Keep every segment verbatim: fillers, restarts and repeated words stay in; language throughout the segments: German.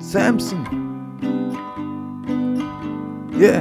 Samson. Yeah.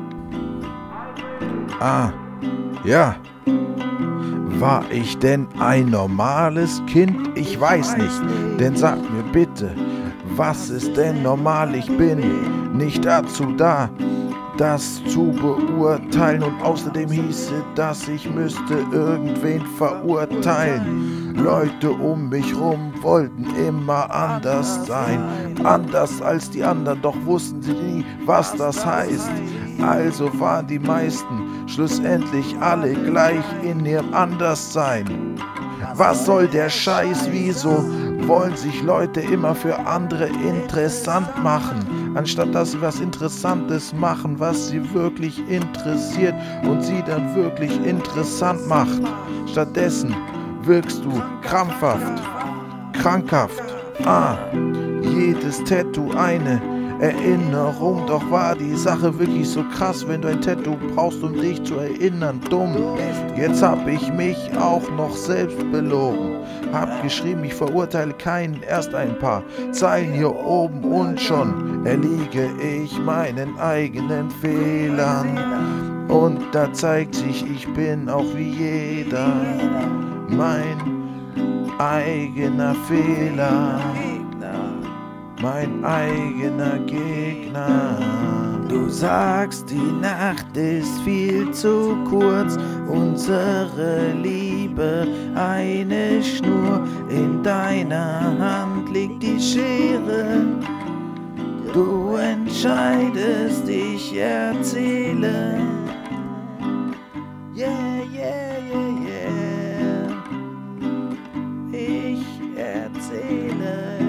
Ah, ja. War ich denn ein normales Kind? Ich weiß nicht, denn sag mir bitte, was ist denn normal? Ich bin nicht dazu da, das zu beurteilen, und außerdem hieße das, ich müsste irgendwen verurteilen. Leute um mich rum wollten immer anders sein, anders als die anderen, doch wussten sie nie, was das heißt. Also waren die meisten schlussendlich alle gleich in ihrem Anderssein. Was soll der Scheiß? Wieso wollen sich Leute immer für andere interessant machen, anstatt dass sie was Interessantes machen, was sie wirklich interessiert und sie dann wirklich interessant macht? Stattdessen wirkst du krampfhaft, krankhaft. Ah, jedes Tattoo eine Erinnerung, doch war die Sache wirklich so krass, wenn du ein Tattoo brauchst, um dich zu erinnern? Dumm. Jetzt hab ich mich auch noch selbst belogen. Hab geschrieben, ich verurteile keinen, erst ein paar Zeilen hier oben und schon erliege ich meinen eigenen Fehlern. Und da zeigt sich, ich bin auch wie jeder mein eigener Fehler. Mein eigener Gegner. Du sagst, die Nacht ist viel zu kurz, unsere Liebe eine Schnur, in deiner Hand liegt die Schere. Du entscheidest, ich erzähle. Yeah, yeah, yeah, yeah. Ich erzähle.